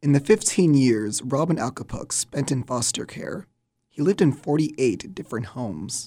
In the 15 years Robin Alkapuk spent in foster care, he lived in 48 different homes.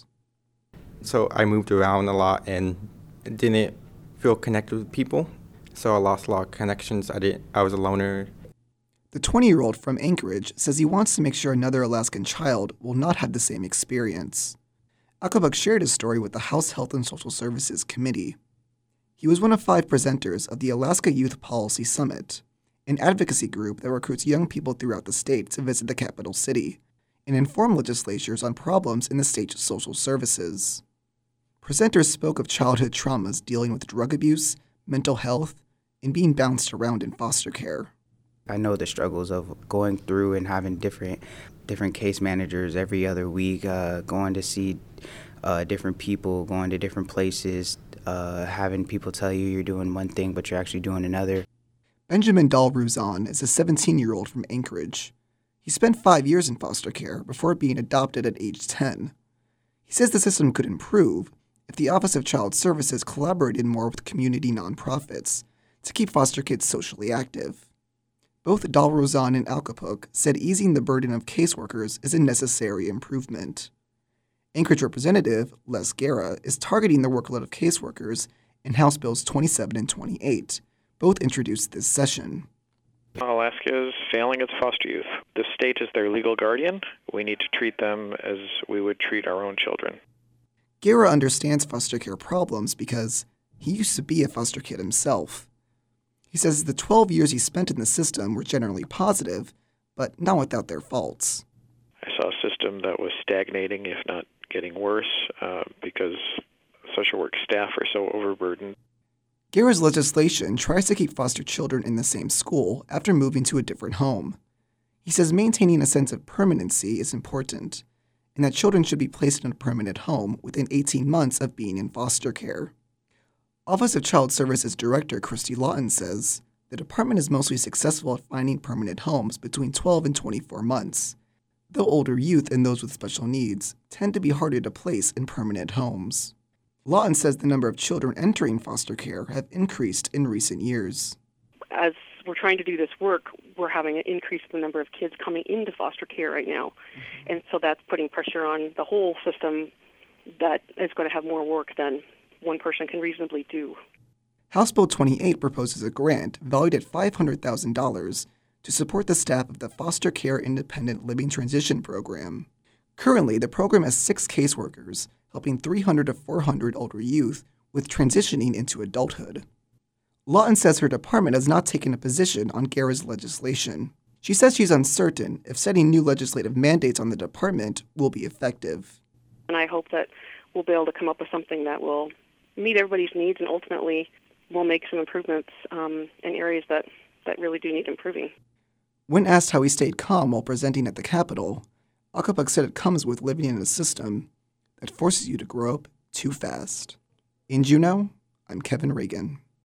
So I moved around a lot and didn't feel connected with people. So I lost a lot of connections. I was a loner. The 20-year-old from Anchorage says he wants to make sure another Alaskan child will not have the same experience. Alkapuk shared his story with the House Health and Social Services Committee. He was one of 5 presenters of the Alaska Youth Policy Summit, an advocacy group that recruits young people throughout the state to visit the capital city and inform legislatures on problems in the state's social services. Presenters spoke of childhood traumas dealing with drug abuse, mental health, and being bounced around in foster care. I know the struggles of going through and having different case managers every other week, going to see different people, going to different places, having people tell you you're doing one thing but you're actually doing another. Benjamin Dahl-Ruzan is a 17-year-old from Anchorage. He spent 5 years in foster care before being adopted at age 10. He says the system could improve if the Office of Child Services collaborated more with community nonprofits to keep foster kids socially active. Both Dahl-Ruzan and Alkapuk said easing the burden of caseworkers is a necessary improvement. Anchorage Representative Les Guerra is targeting the workload of caseworkers in House Bills 27 and 28, both introduced this session. Alaska is failing its foster youth. The state is their legal guardian. We need to treat them as we would treat our own children. Guerra understands foster care problems because he used to be a foster kid himself. He says the 12 years he spent in the system were generally positive, but not without their faults. I saw a system that was stagnating, if not getting worse, because social work staff are so overburdened. Guerra's legislation tries to keep foster children in the same school after moving to a different home. He says maintaining a sense of permanency is important, and that children should be placed in a permanent home within 18 months of being in foster care. Office of Child Services Director Christy Lawton says the department is mostly successful at finding permanent homes between 12 and 24 months, though older youth and those with special needs tend to be harder to place in permanent homes. Lawton says the number of children entering foster care have increased in recent years. As we're trying to do this work, we're having an increase in the number of kids coming into foster care right now. And so that's putting pressure on the whole system that is going to have more work than one person can reasonably do. House Bill 28 proposes a grant valued at $500,000 to support the staff of the Foster Care Independent Living Transition Program. Currently, the program has 6 caseworkers, helping 300 to 400 older youth with transitioning into adulthood. Lawton says her department has not taken a position on Guerra's legislation. She says she's uncertain if setting new legislative mandates on the department will be effective. And I hope that we'll be able to come up with something that will meet everybody's needs and ultimately will make some improvements in areas that really do need improving. When asked how he stayed calm while presenting at the Capitol, Alkapuk said it comes with living in a system that forces you to grow up too fast. In Juneau, I'm Kevin Reagan.